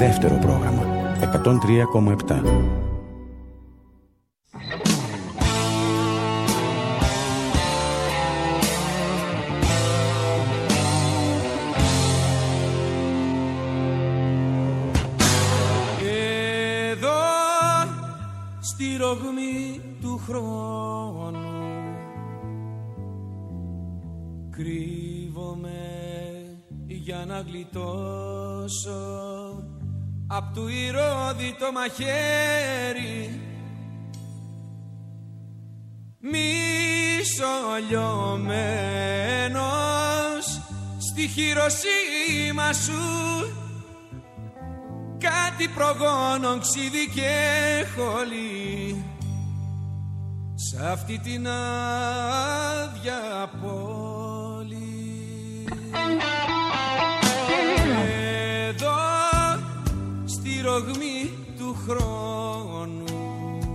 δεύτερο πρόγραμμα 103,7. Εδώ στη ρογμή του χρόνου κρύβομαι για να γλιτώσω απ' του ηρώδη το μαχαίρι, μισολιωμένος στη Χειροσύμα σου, κάτι προγόνων ξύδι και χολή σ' αυτή την άδεια πόλη. Εδώ στη ρογμή του χρόνου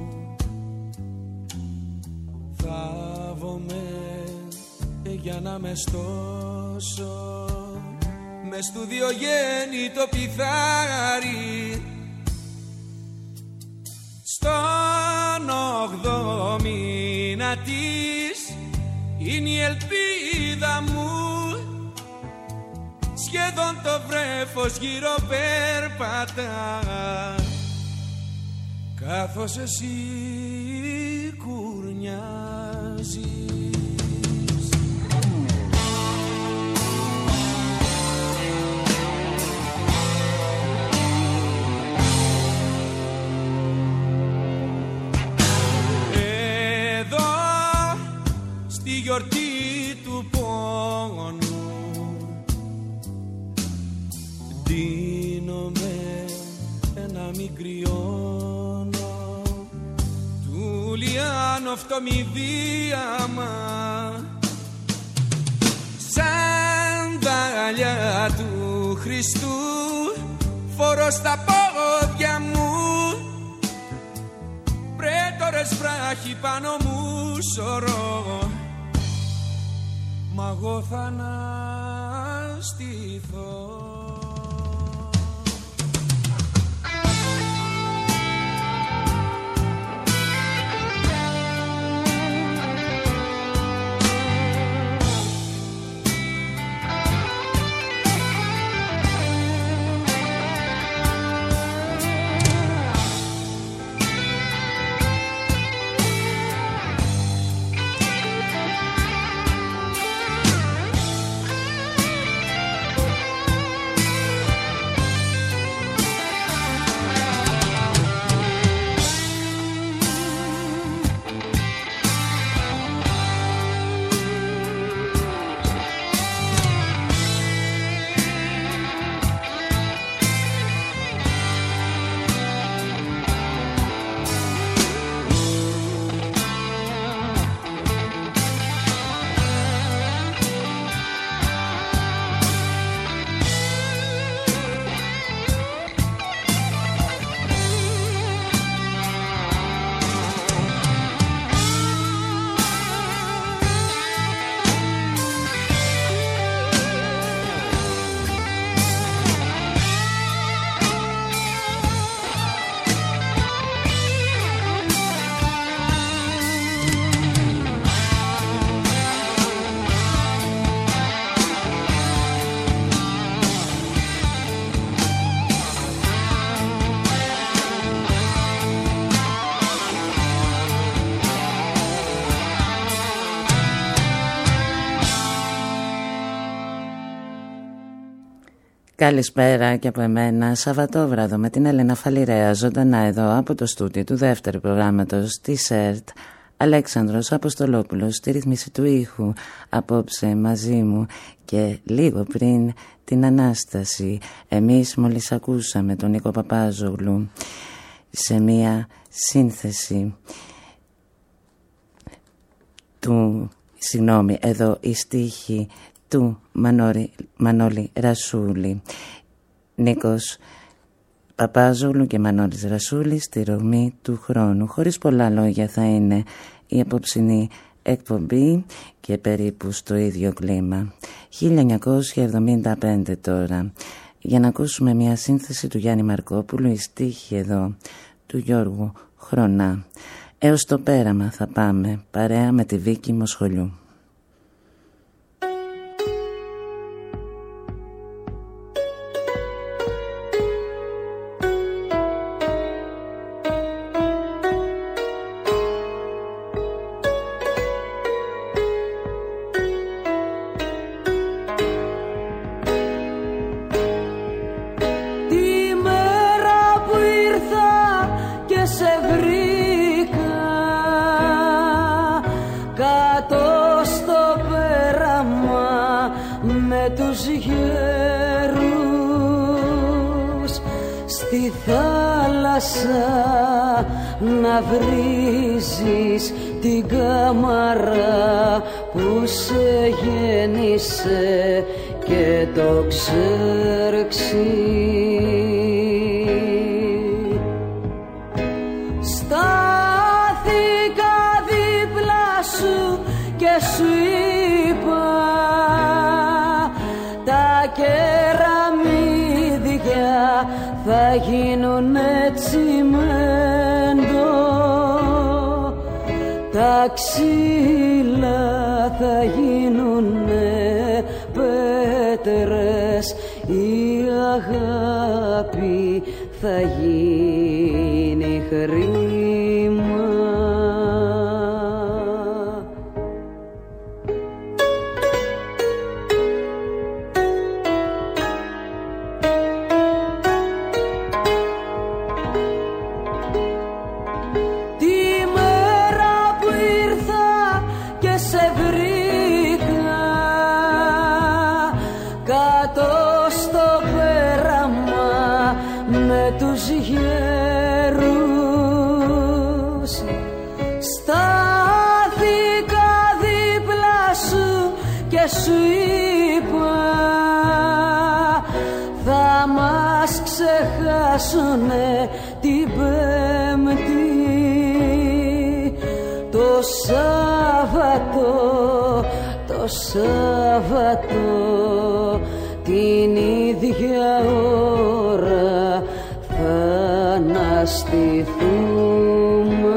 θάβομαι για να με στώσω μες του Διογέννητο πιθάρι, στον 8ο μήνα της είναι η ελπίδα μου, σχεδόν το βρέφος γύρω περπατά καθώς εσύ κουρνιάζεις. Εδώ στη γιορτή του πόνου ντύνομαι να μην κρυώνω του Λιάνο φτωμιδίαμα, σανδάλια του Χριστού φορώ στα πόδια μου, πρέτορες βράχοι πάνω μου σωρώ, μα εγώ θα αναστηθώ. Καλησπέρα και από εμένα. Σαββατόβραδο με την Έλενα Φαλιρέα, ζωντανά εδώ από το στούντιο του δεύτερου προγράμματος της ΕΡΤ. Αλέξανδρος Αποστολόπουλος στη ρύθμιση του ήχου, απόψε μαζί μου και λίγο πριν την Ανάσταση. Εμείς μόλις ακούσαμε τον Νίκο Παπάζογλου σε μία σύνθεση του, εδώ η στίχη του Μανώλη Ρασούλη. Νίκος Παπάζογλου και Μανώλης Ρασούλης στη ρογμή του χρόνου. Χωρίς πολλά λόγια θα είναι η απόψινή εκπομπή και περίπου στο ίδιο κλίμα. 1975 τώρα. για να ακούσουμε μια σύνθεση του Γιάννη Μαρκόπουλου, η στίχη εδώ του Γιώργου Χρονά. Έως το πέραμα θα πάμε, παρέα με τη Βίκη Μοσχολιού. Να βρίζεις την κάμαρα που σε γέννησε και το ξέρξει. Στάθηκα δίπλα σου και σου είπα τα κεραμίδια θα γίνουνε τσιμέντο, τα ξύλα θα γίνουνε πέτρες, η αγάπη θα γίνει χρήμα. Τους γέρους στάθηκα δίπλα σου και σου είπα θα μας ξεχάσουνε την Πέμπτη, το Σάββατο την ίδια ώρα θα αναστηθούμε.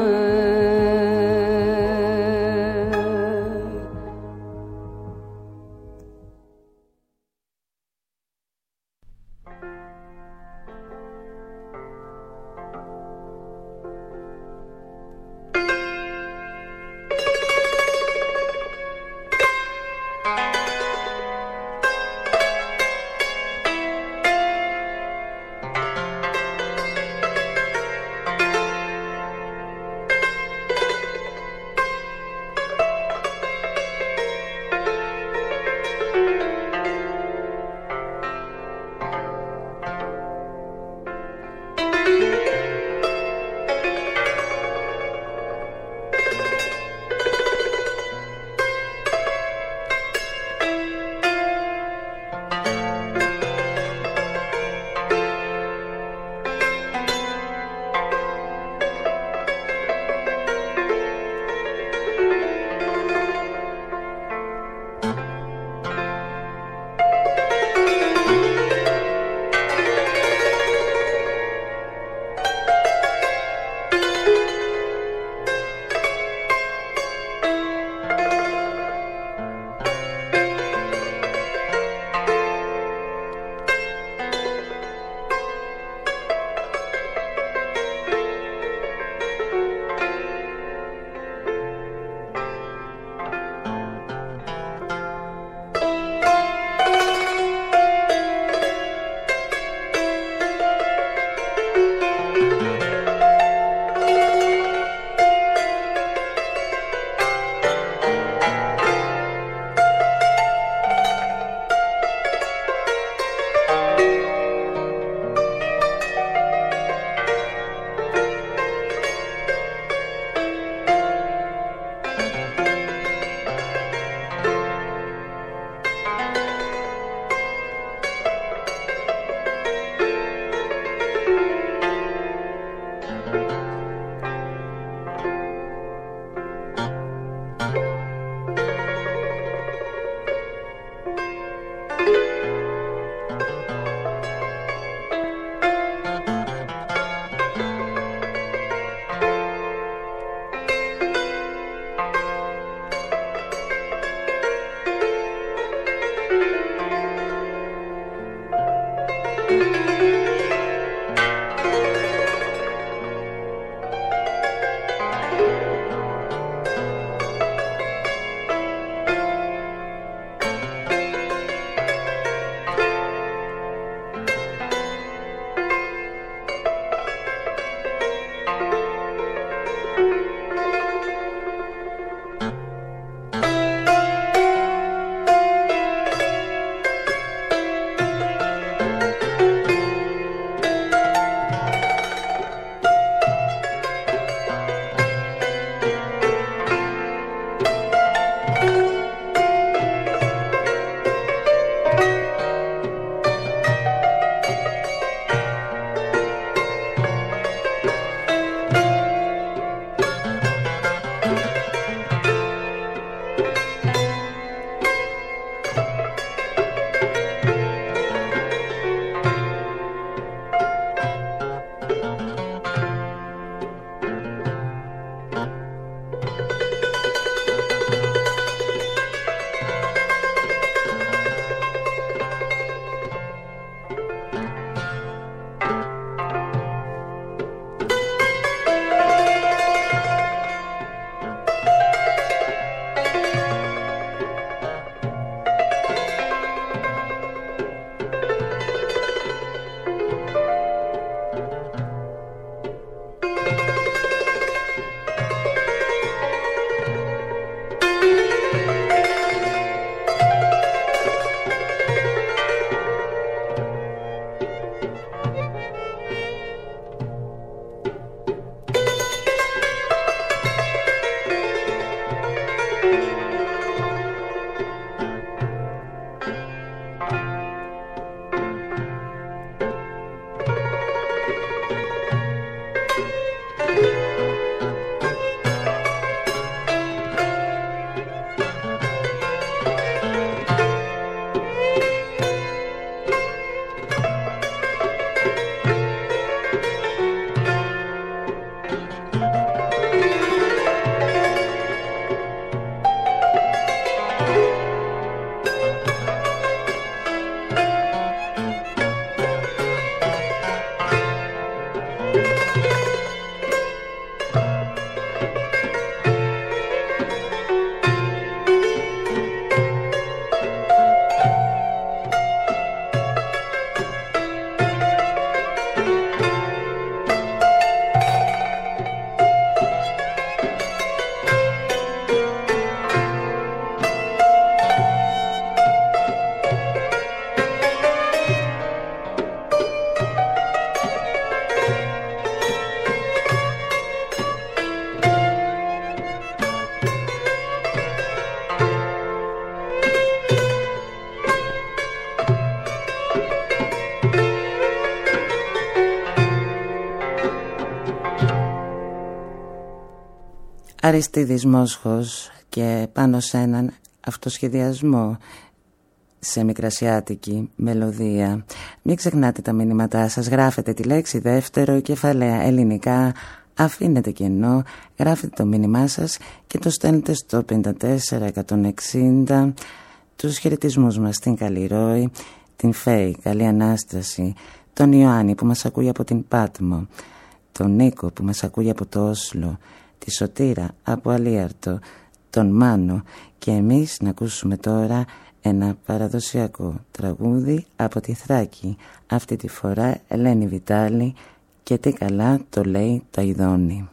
Αριστίδης Μόσχος και πάνω σε έναν αυτοσχεδιασμό σε μικρασιάτικη μελωδία. Μην ξεχνάτε τα μηνύματά σας, γράφετε τη λέξη δεύτερο, κεφαλαία ελληνικά, αφήνετε κενό, γράφετε το μήνυμά σας και το στέλνετε στο 54160. Τους χαιρετισμούς μας στην Καλλιρόη, την Φέη, Καλή Ανάσταση, τον Ιωάννη που μας ακούει από την Πάτμο, τον Νίκο που μας ακούει από το Όσλο, τη Σωτήρα από Αλίαρτο, τον Μάνο, και εμείς να ακούσουμε τώρα ένα παραδοσιακό τραγούδι από τη Θράκη, αυτή τη φορά Ελένη Βιτάλη, και τι καλά το λέει το Αηδόνι.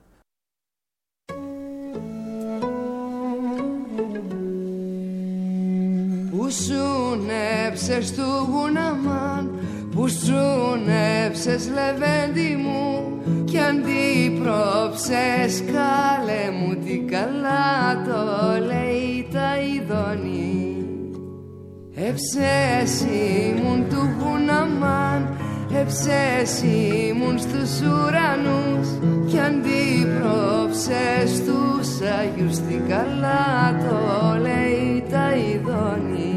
Που σούνεψες του Γουναμάν, που σούνεψες λεβέντη μου, κι αντίπροψες καλέ μου, τι καλά το λέει τα Αηδόνι. Εψέσιμουν του Γουναμάν, εψέσιμουν στους ουρανούς, κι αντίπροψες τους Αγιούς, τι καλά το λέει τα Αηδόνι.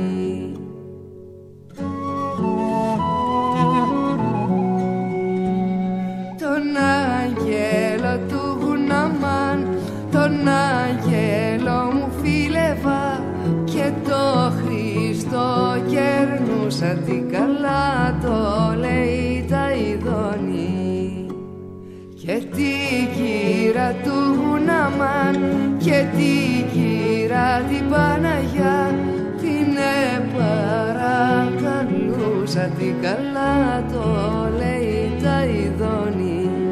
Τον άγγελο του Γουναμάν, τον άγγελο μου φίλευα, και το Χριστό κερνούσα, τι καλά το λέει τα Αηδόνι. Και την κύρα του Γουναμάν, και την κύρα την Παναγιά, την παρακαλούσα, τι καλά το λέει τα Αηδόνι.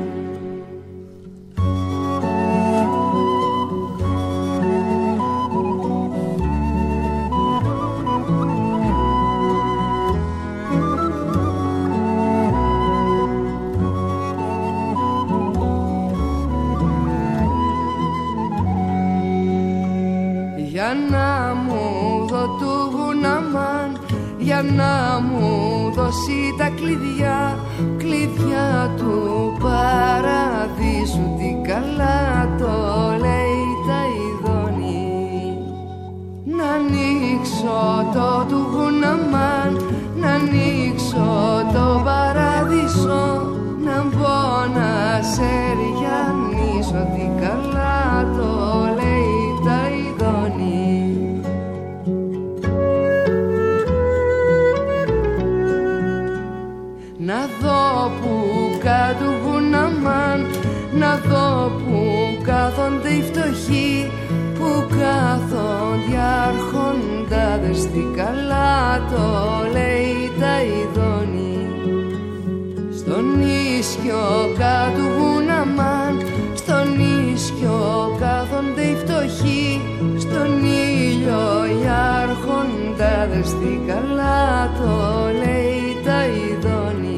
Για να μου δω του Γουναμάν, για να μου δώσει τα κλειδιά, κλειδιά του παραδείσου, τι καλά το λέει τα Αηδόνι. Να ανοίξω το του Γουναμάν, να ανοίξω το παράδεισο, να μπω να σε ριανίσω, τι καλά το λέει τα Αηδόνι. Να δω που κάτω Γουναμάν, να δω που κάθονται οι φτωχοί, που κάθονται οι αρχοντάδες, τι καλά το λέει τα Αηδόνι. Στον ίσιο κάτω Γουναμάν, στον ίσιο κάθονται οι φτωχοί, στον ήλιο οι αρχοντάδες, τι καλά το λέει τα Αηδόνι.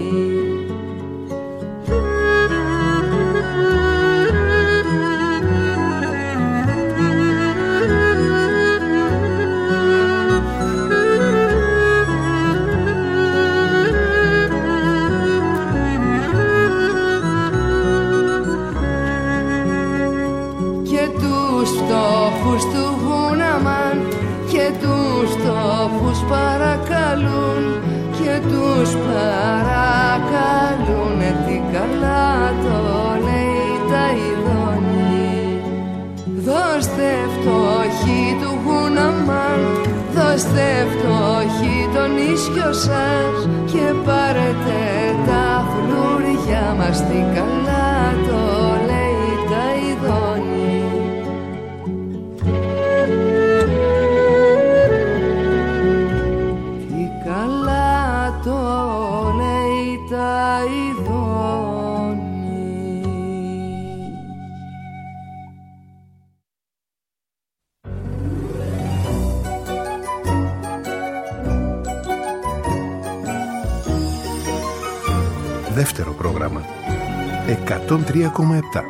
Φτωχούς του Γουναμάν, και τους φτωχούς παρακαλούν, και τους παρακαλούνε, τι καλά το λέει τα Αηδόνι. Δώστε φτωχοί του Γουναμάν, δώστε φτωχοί τον ίσιο σας, και πάρετε τα φλουριά μας, τι καλά το λέει τα Αηδόνι. Δεύτερο πρόγραμμα 103,7.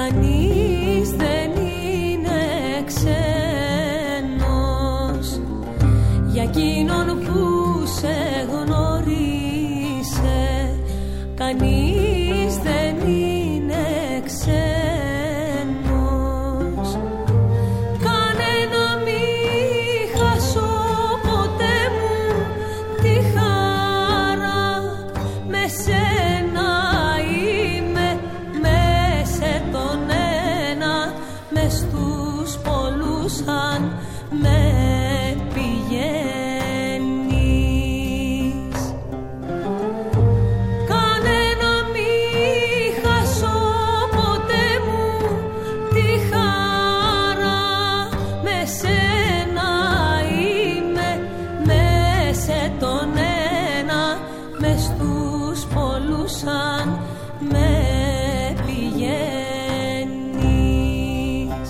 Κανείς δεν είναι ξένος για εκείνον που σε γνώρισε. Κανείς δεν είναι ξένος. Κάνε να μη χάσω ποτέ μου τη χαρά. Με σένα είμαι, μες τον ένα, μες τους πολλούς αν με πηγαίνεις. Κάνε να μη χάσω ποτέ μου τη χαρά. Με σένα είμαι, μες τον ένα, μες τους πολλούς αν με πηγαίνεις.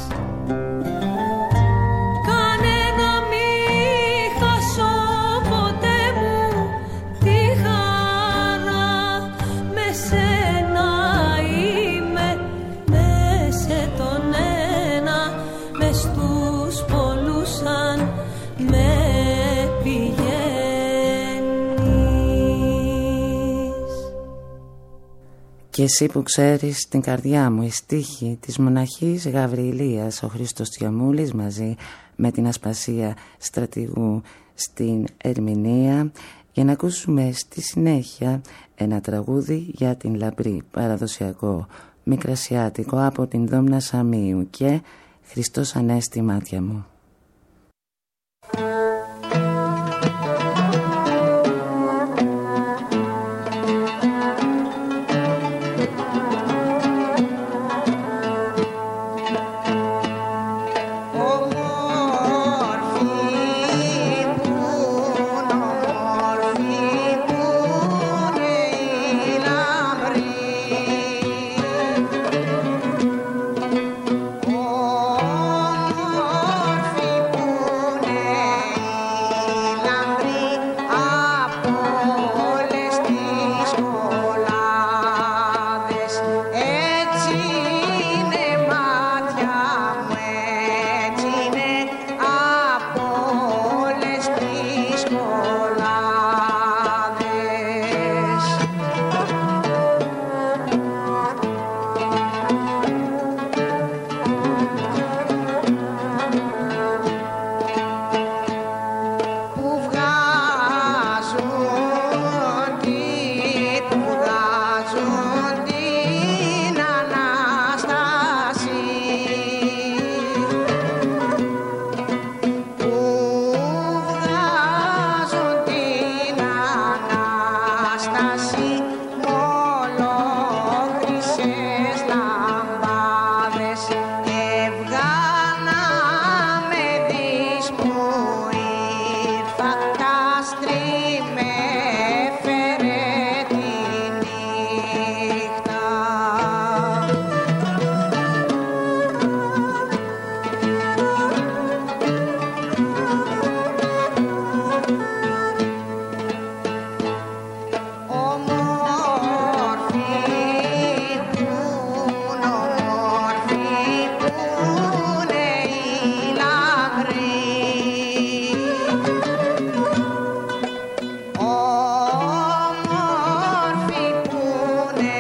Κάνε να μη χάσω ποτέ μου τη χαρά. Με σένα είμαι, μες τον ένα, μες τους πολλούς αν με πηγαίνεις. Και εσύ που ξέρεις την καρδιά μου, η στίχη της μοναχής Γαβριλίας, ο Χρήστος Τιαμούλης μαζί με την Ασπασία Στρατηγού στην ερμηνεία, για να ακούσουμε στη συνέχεια ένα τραγούδι για την λαμπρή, παραδοσιακό, μικρασιάτικο από την Δόμνα Σαμίου και Χριστός Ανέστη μάτια μου. Όμορφη που είναι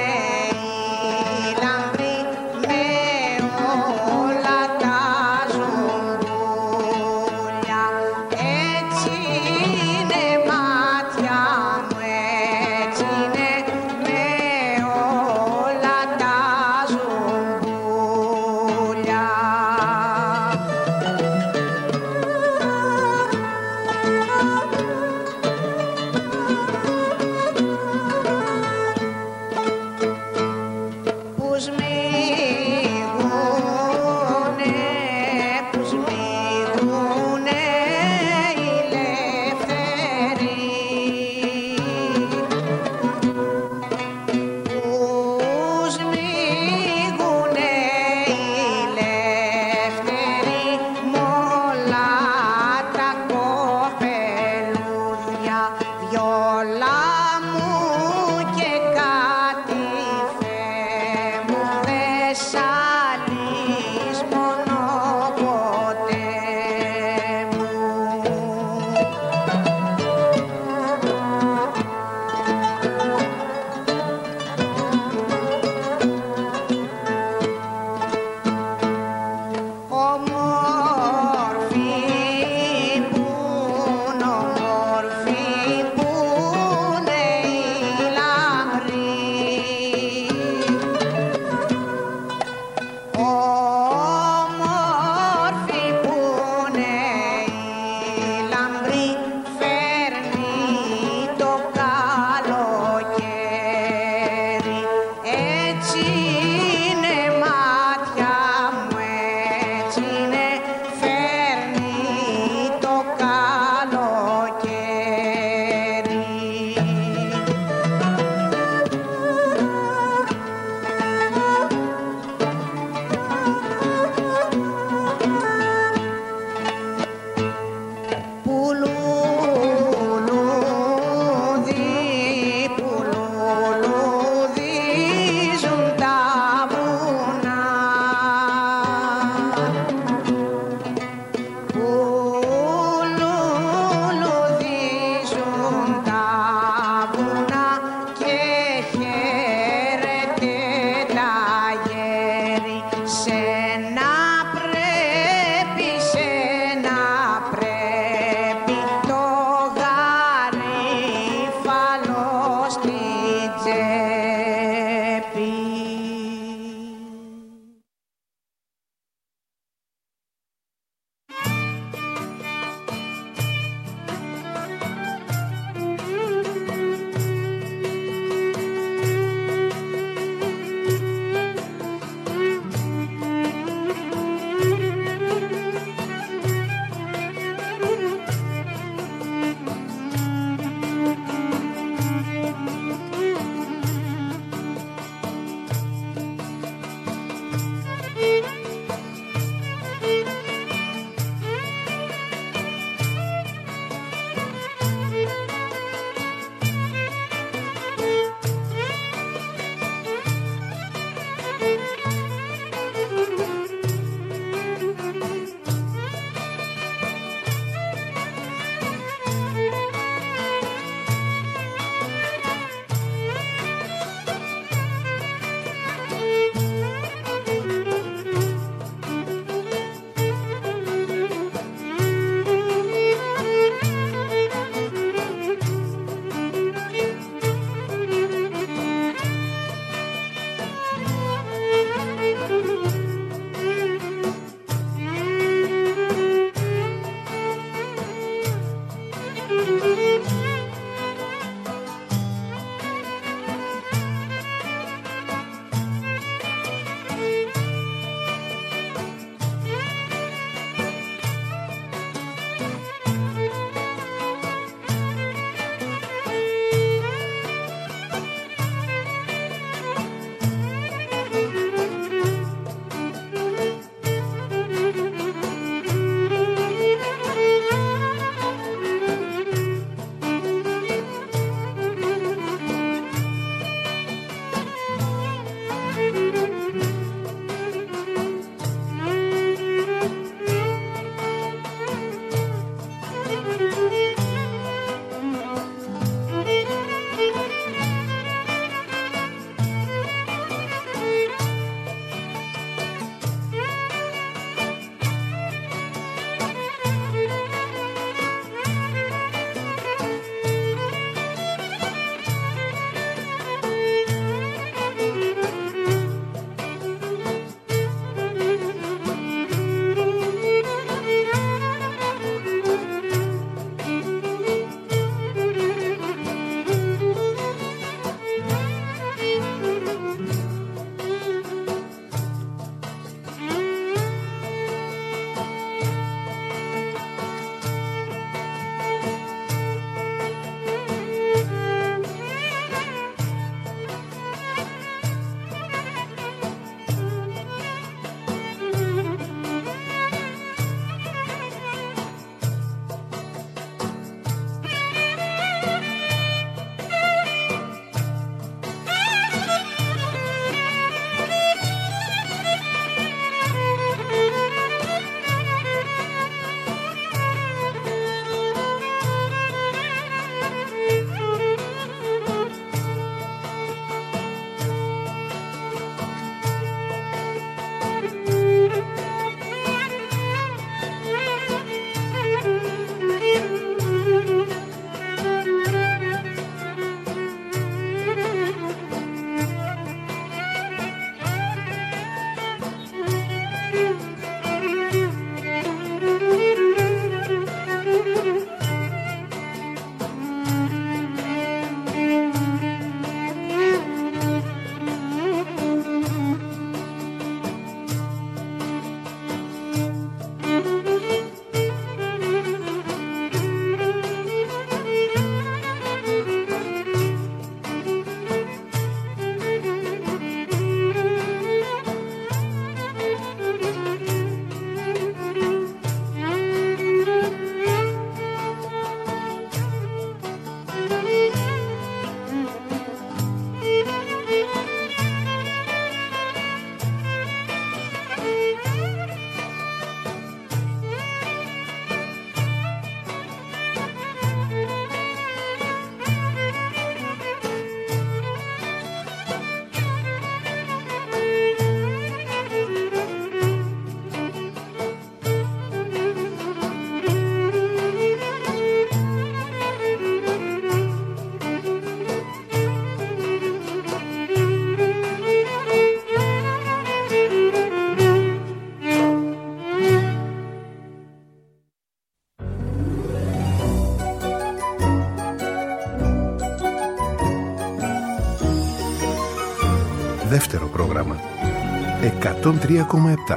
Δεύτερο πρόγραμμα. 103,7.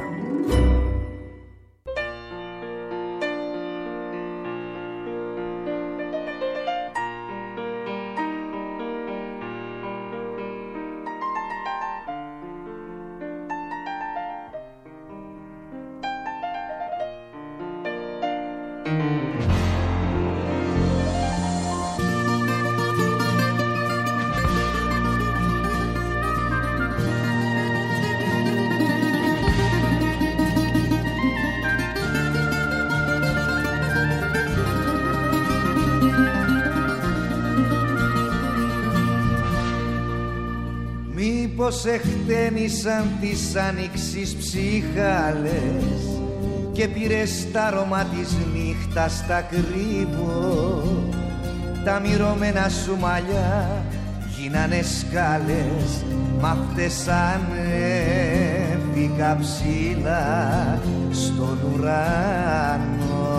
Μήπως εχτένισαν τις άνοιξης ψύχαλες και πήρες τα αρώμα της νύχτας στα κρύβω. Τα μυρωμένα σου μαλλιά γίνανε σκάλες, μ' αυτές ανέβηκα ψηλά στον ουρανό.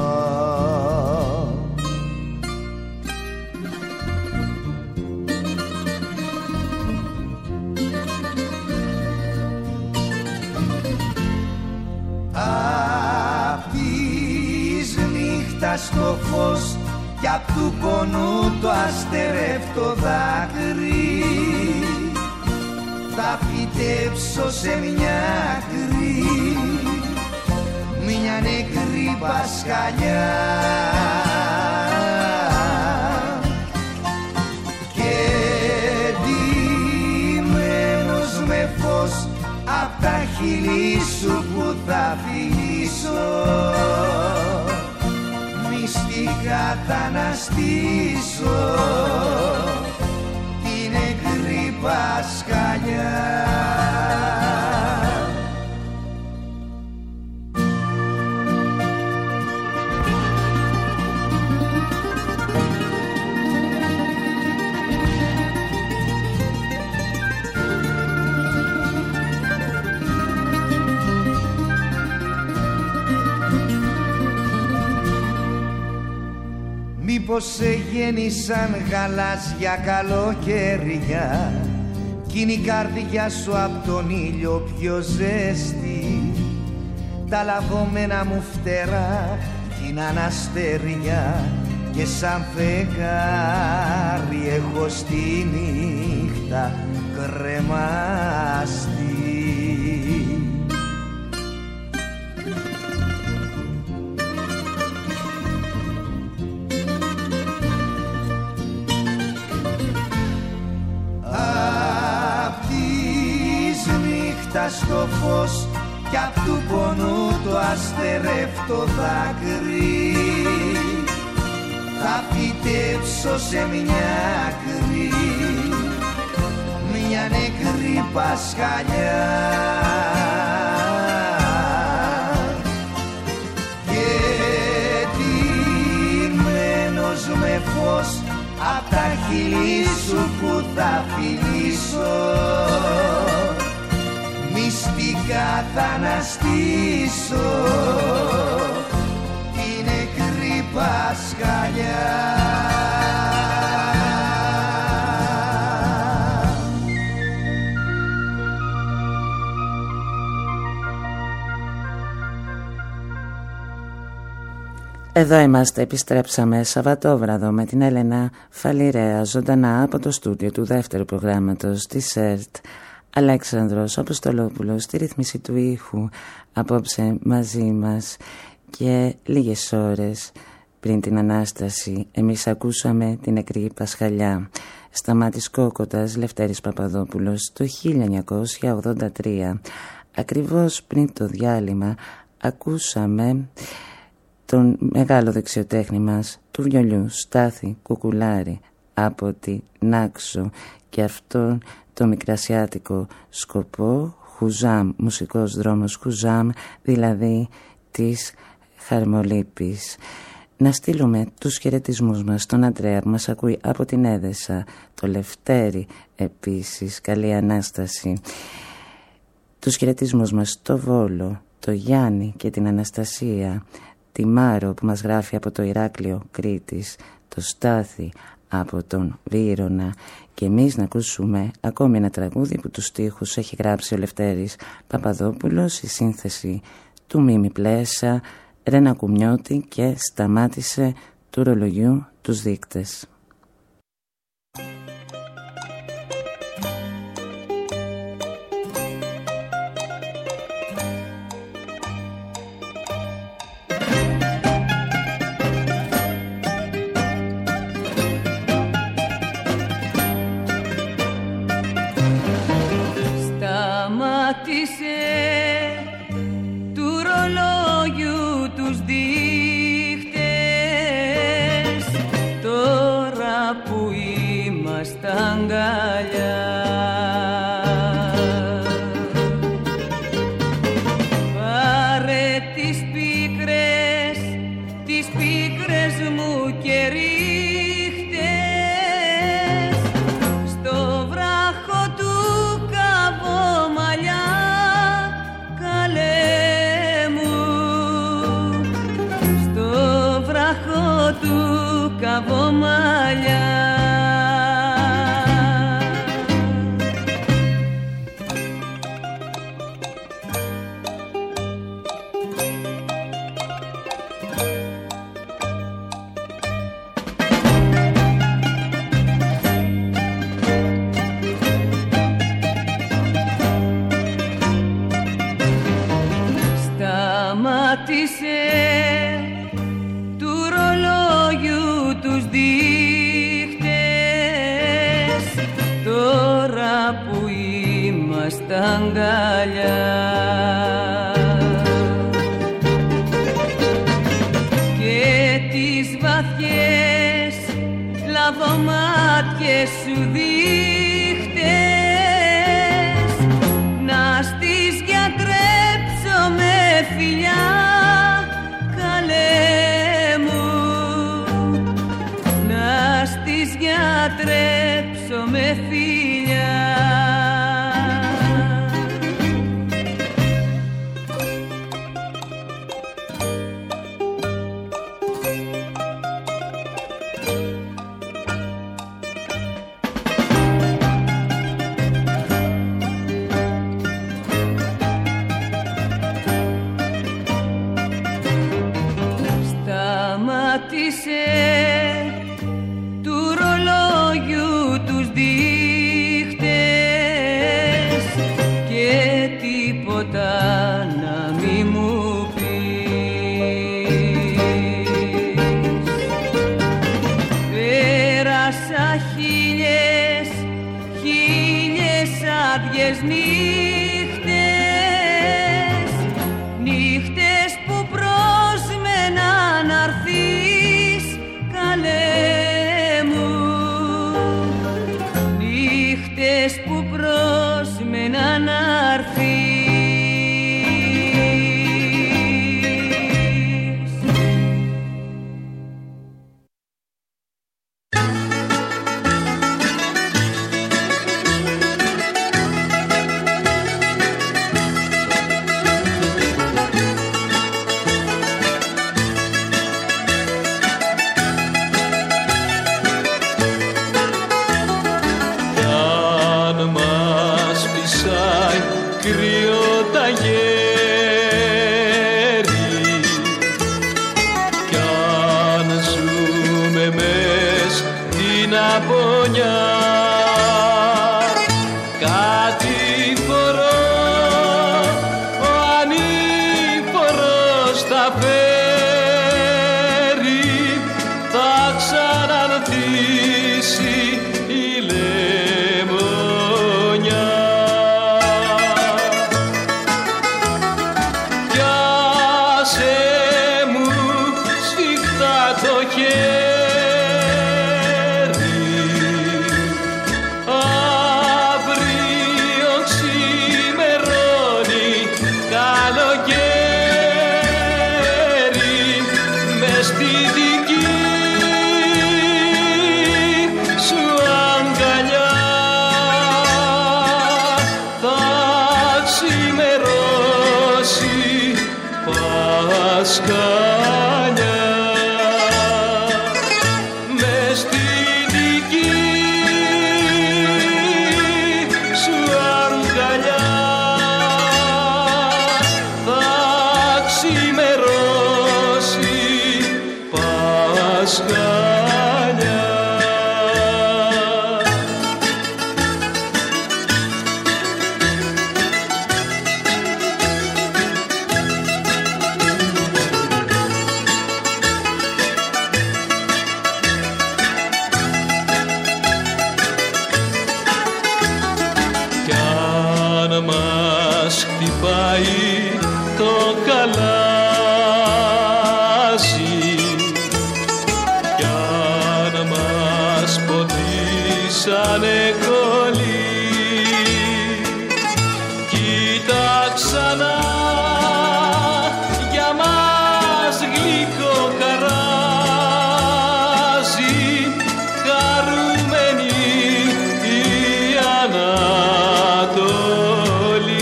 Απ' της νύχτας το φως κι απ' του πονού το αστερεύτο δάκρυ θα φυτέψω σε μια άκρη μια νεκρή πασχαλιά και ντυμένος με φως απ' τα χείλη σου που θα φιλήσω μυστικά θα αναστήσω την νεκρή πασχαλιά. Μήπως σε γέννησαν γαλάζια καλοκαίρια κι είναι η καρδιά σου απ' τον ήλιο πιο ζέστη. Τα λαβωμένα μου φτερά γίναν αστέρια και σαν φεγγάρι έχω στη νύχτα κρεμαστεί. Στο φως κι απ' του πονού το αστερεύτο δάκρυ θα φυτέψω σε μια άκρη μια νεκρή πασχαλιά και ντυμένος με φως απ' τα χείλη σου που θα φιλήσω μυστικά θα αναστήσω την νεκρή πασχαλιά. Εδώ είμαστε, επιστρέψαμε Σαββατόβραδο με την Έλενα Φαλιρέα ζωντανά από το στούντιο του δεύτερου προγράμματος της ΕΡΤ. Αλέξανδρος Αποστολόπουλος στη ρύθμιση του ήχου απόψε μαζί μας και λίγες ώρες πριν την Ανάσταση εμείς ακούσαμε την νεκρή Πασχαλιά. Σταμάτης Κόκοτας, Λευτέρης Παπαδόπουλος το 1983. Ακριβώς πριν το διάλειμμα ακούσαμε τον μεγάλο δεξιοτέχνη μας του βιολιού Στάθη Κουκουλάρη από τη Νάξο και αυτόν το μικρασιάτικο σκοπό Χουζάμ, μουσικός δρόμος Χουζάμ, δηλαδή της Χαρμολύπης. Να στείλουμε τους χαιρετισμούς μας στον Αντρέα που μας ακούει από την Έδεσα, το Λευτέρη επίσης, καλή Ανάσταση. Τους χαιρετισμούς μας στο Βόλο, το Γιάννη και την Αναστασία, τη Μάρο που μας γράφει από το Ηράκλειο Κρήτης, το Στάθη από τον Βύρωνα. Και εμείς να ακούσουμε ακόμη ένα τραγούδι που τους στίχους έχει γράψει ο Λευτέρης Παπαδόπουλος, η σύνθεση του Μίμη Πλέσα, Ρένα Κουμιώτη και σταμάτησε του ρολογιού τους δείκτες. μας χτυπάει το καλάζι κι αν μας ποτίσανε κολλή, κοίτα ξανά για μας γλυκό καράζι, χαρούμενη η Ανατολή.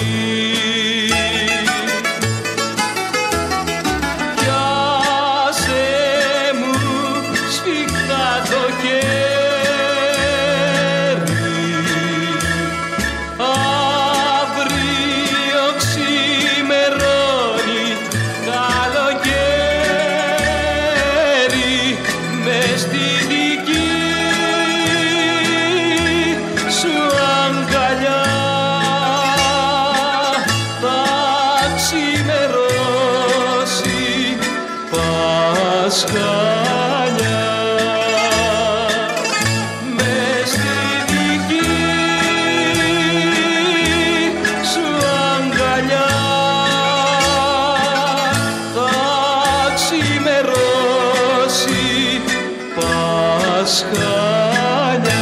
Πιάσε μου σφιχτά το χέρι, αύριο ξημερώνει καλοκαίρι, μες στη δική σου αγκαλιά θα ξημερώσει Πασχαλιά. Μες στη δική σου αγκαλιά θα ξημερώσει Πασχαλιά.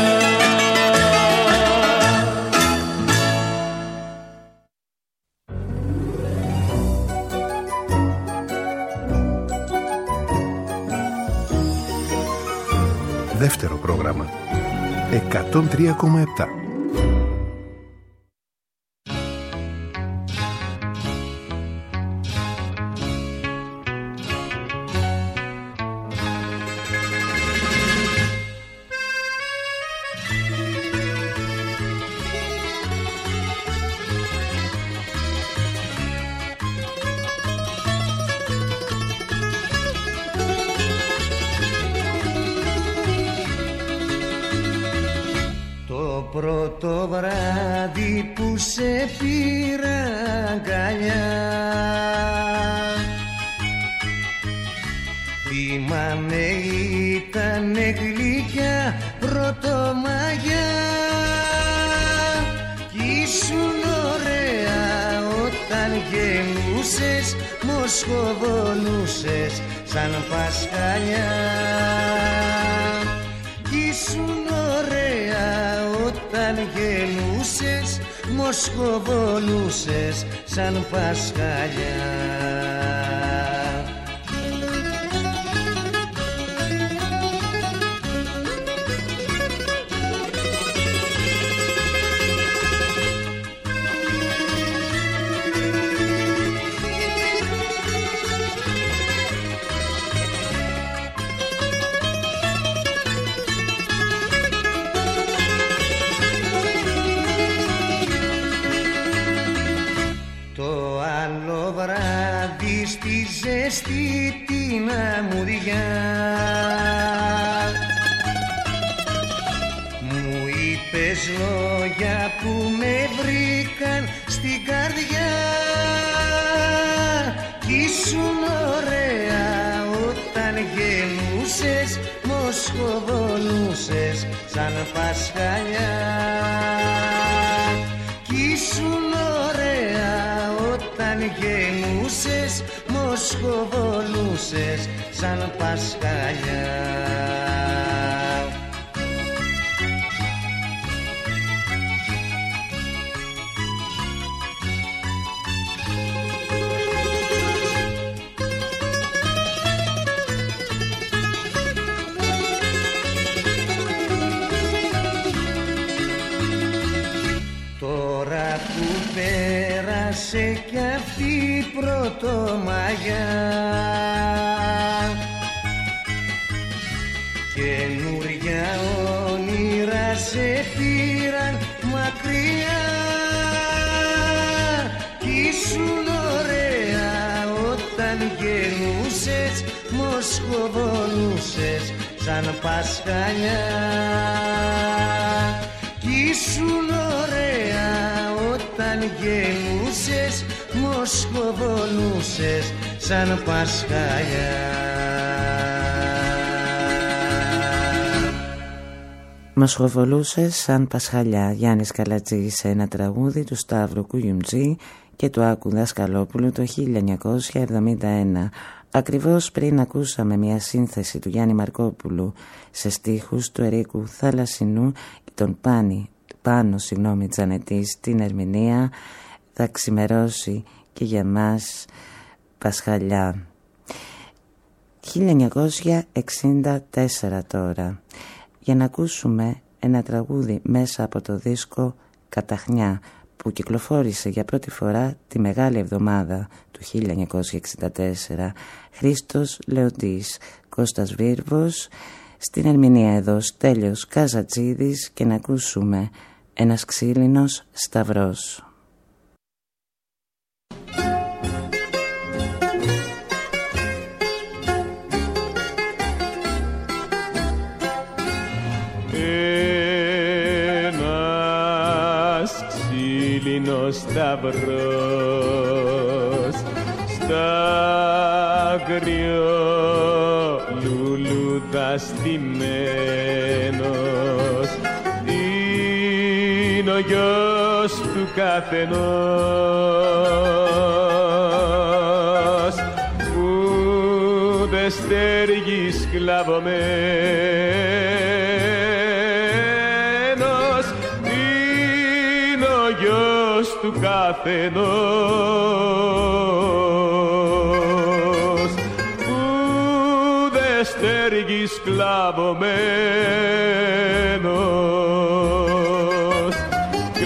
Δεύτερο πρόγραμμα 103,7. Πρώτο βράδυ που σε πήρα αγκαλιά, θυμάμαι ήτανε γλυκιά πρωτομαγιά κι ήσουν ωραία όταν γεννούσες, μοσχοβολούσες σαν Πασχαλιά. Κι ήσουν ωραία όταν γεννούσες, μοσχοβολούσες σαν Πασχαλιά. Στη ζέστη την αμμουδιά μου είπες λόγια που με βρήκαν στην καρδιά κι ήσουν ωραία όταν γεννούσες, μοσχοβολούσες σαν Πασχαλιά. Κι ήσουν ωραία όταν γεννούσες, μοσχοβολούσες σαν Πασχαλιά. Τώρα που πέρασε κι αυτή η πρωτομαγιά, καινούρια όνειρα σε πήραν μακριά κι ήσουν ωραία όταν γεννούσες, μοσχοβολούσες σαν Πασχαλιά. Κι ήσουν ωραία όταν γεννούσες, μοσχοβολούσες σαν Πασχαλιά. Μασχοβολούσε σαν Πασχαλιά, Γιάννης Καλατζής, σε ένα τραγούδι του Σταύρου Κουγιουμτζή και του Άκου Δασκαλόπουλου το 1971. Ακριβώς πριν ακούσαμε μια σύνθεση του Γιάννη Μαρκόπουλου σε στίχους του Ερίκου Θαλασσινού και τον Πάνο Τζανετή στην ερμηνεία «Θα ξημερώσει και για μας Πασχαλιά». 1964 τώρα, για να ακούσουμε ένα τραγούδι μέσα από το δίσκο «Καταχνιά» που κυκλοφόρησε για πρώτη φορά τη Μεγάλη Εβδομάδα του 1964. Χρήστος Λεοντής, Κώστας Βίρβος, στην ερμηνεία εδώ Στέλιος Καζατζίδης, και να ακούσουμε «Ένας ξύλινος σταυρός». Σταυρός στα αγριό λουλούδα στημένος, είναι ο γιος του καθενός που δε στέργει σκλαβωμένος, είναι ο γιος του καθενός που δε στέργει σκλαβωμένος. Κι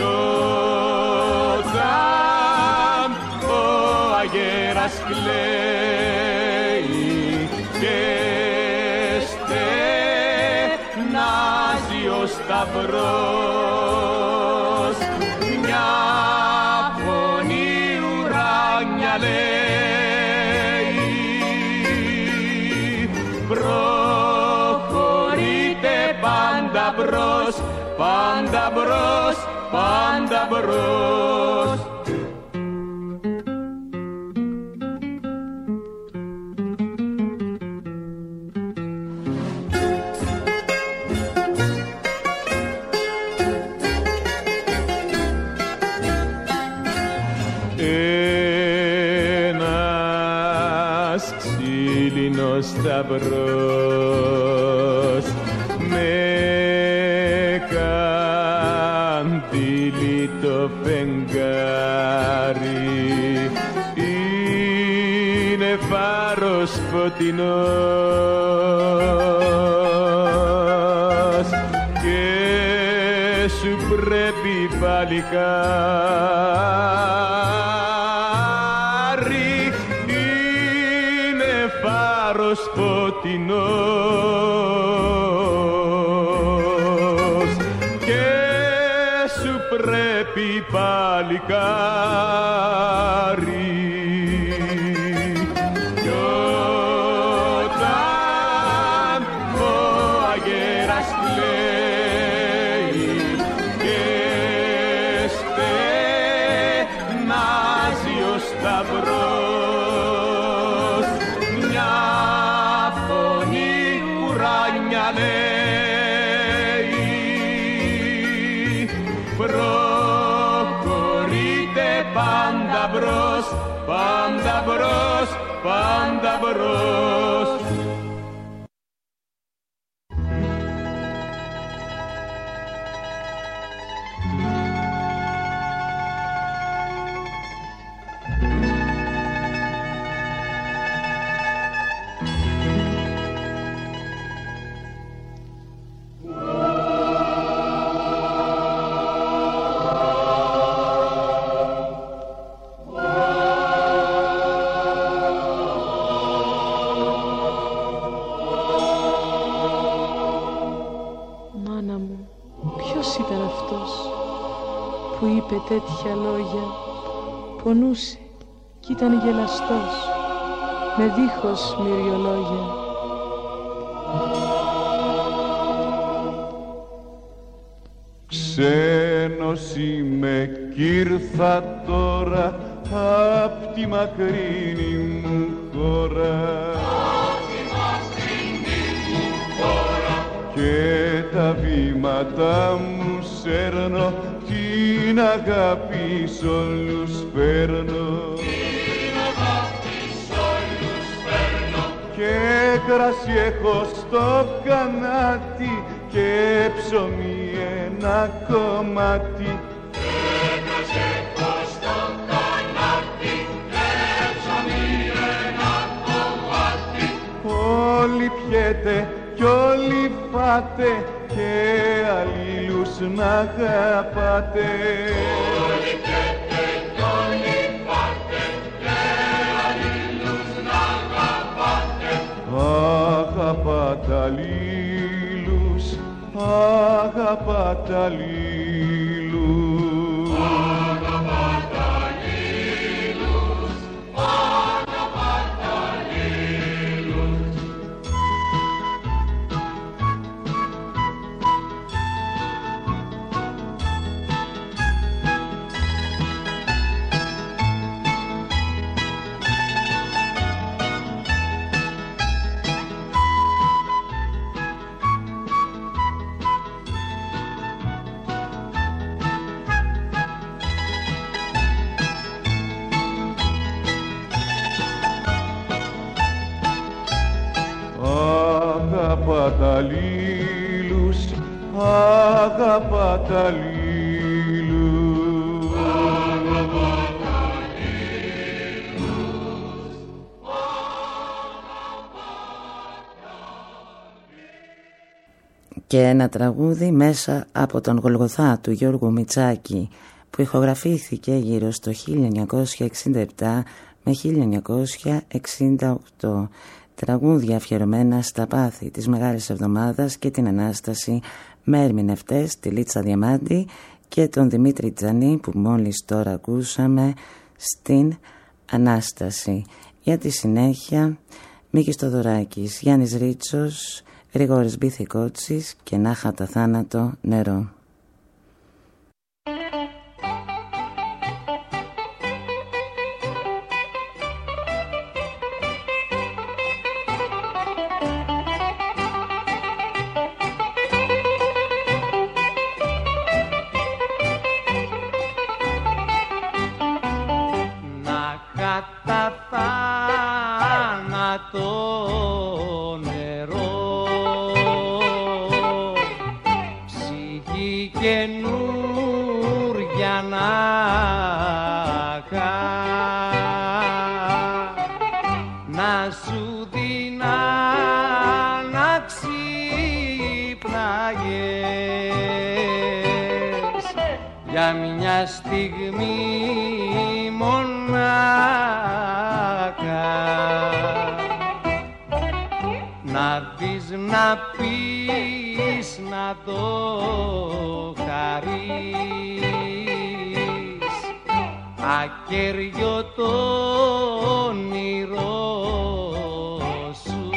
όταν ο αγέρας κλαίει και στενάζει ο σταυρός, μια φωνή ουράνια λέει, προχωρείτε πάντα μπρος, πάντα μπρος, πάντα μπρος. Σταυρός με καντήλι το φεγγάρι, είναι φάρος φωτεινός και σου πρέπει παλικάρι, είναι φάρος φωτεινός και σου πρέπει παλικάρι. Κι όταν ο αγέρας κλαίει και στενάζει ο σταυρός, μια φωνή ουράνια λέει, προχωρείτε πάντα μπρος, πάντα μπρος, πάντα μπρος. Είπε τέτοια λόγια, πονούσε κι ήταν γελαστός, με δίχως μυριολόγια. Ξένος είμαι κι ήρθα τώρα απ' τη μακρινή μου χώρα, και τα βήματα μου σέρνω, την αγάπη σ' όλους φέρνω. Και κρασί έχω στο κανάτι και ψωμί ένα κομμάτι. Και κρασί έχω στο κανάτι και ψωμί ένα κομμάτι. Όλοι πιέτε κι όλοι φάτε και αλλήλους να αγαπάτε. Όλοι πιέτε κι όλοι φάτε και αλλήλους να αγαπάτε. Αγαπάτε αλλήλους, αγαπάτε αλλήλους. Αγαπάτε αλλήλους, αγαπάτε αλλήλους. Αγαπάτε αλλήλους, αγαπάτε αλλήλους. Και ένα τραγούδι μέσα από τον Γολγοθά του Γιώργου Μητσάκη, που ηχογραφήθηκε γύρω στο 1967 με 1968. Τραγούδια αφιερωμένα στα πάθη της Μεγάλης Εβδομάδας και την Ανάσταση, με ερμηνευτές τη Λίτσα Διαμάντη και τον Δημήτρη Τζανή που μόλις τώρα ακούσαμε στην Ανάσταση. Για τη συνέχεια Μίκης Θοδωράκης, Γιάννης Ρίτσος, Γρηγόρης Μπιθικότσης και Νάχατα Θάνατο νερό. Για μια στιγμή μονάχα να δεις, να πεις, να το χαρείς ακέραιο το όνειρό σου,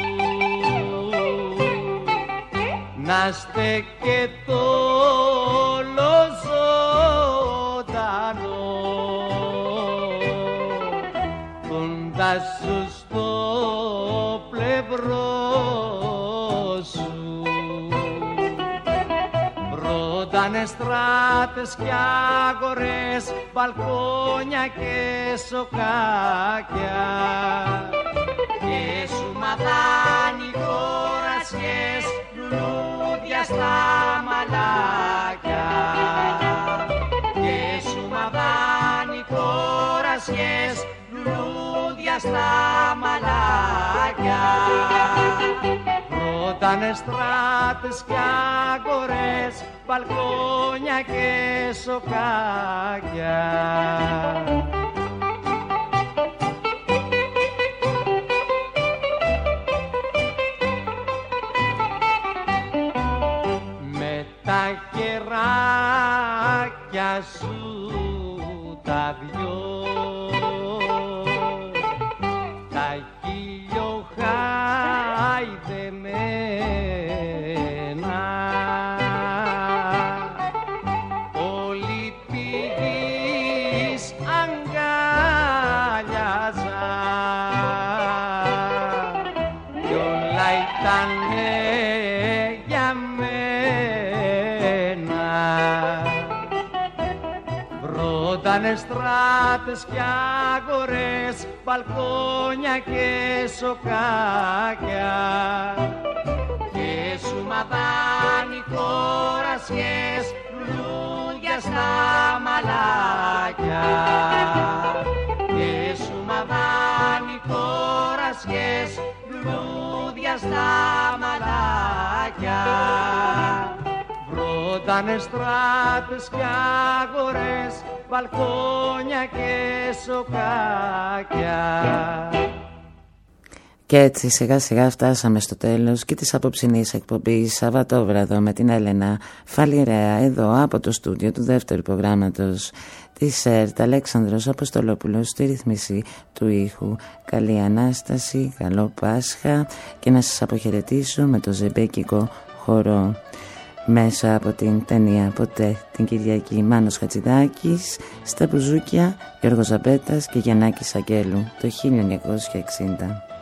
να στέκεται όλο ζωντανό κοντά σου στο πλευρό σου. Ρώτανε στράτες κι αγορές, μπαλκόνια και σοκάκια και σου μαθάνει κορασιές, λουλούδια στα μαλάκια και σου μαθάνει κορασιές, λουλούδια στα μαλάκια. Ρώτανε στράτες κι αγορές, μπαλκόνια και σοκάκια. Με τα χεράκια σου τα δυο, τα χιλιοχάιδεμένα, όλη τη γης Βρότανε στράτες και αγορές, μπαλκόνια και σοκάκια και σουμαδάνοι κορασιές, λουλούδια στα μαλάκια και σουμαδάνοι κορασιές, λουλούδια στα μαλάκια. Βρότανε στράτες και αγορές, μπαλκόνια και σοκάκια. Και έτσι σιγά σιγά φτάσαμε στο τέλος και της απόψινής εκπομπής Σαββατόβραδο με την Έλενα Φαλιρέα εδώ από το στούντιο του δεύτερου προγράμματος της ΕΡΤ. Αλέξανδρος Αποστολόπουλος στη ρύθμιση του ήχου. Καλή Ανάσταση, καλό Πάσχα και να σας αποχαιρετήσω με το ζεμπέκικο χορό μέσα από την ταινία Ποτέ την Κυριακή. Μάνος Χατζηδάκης στα μπουζούκια, Γιώργος Ζαμπέτας και Γιαννάκης Αγγέλου το 1960.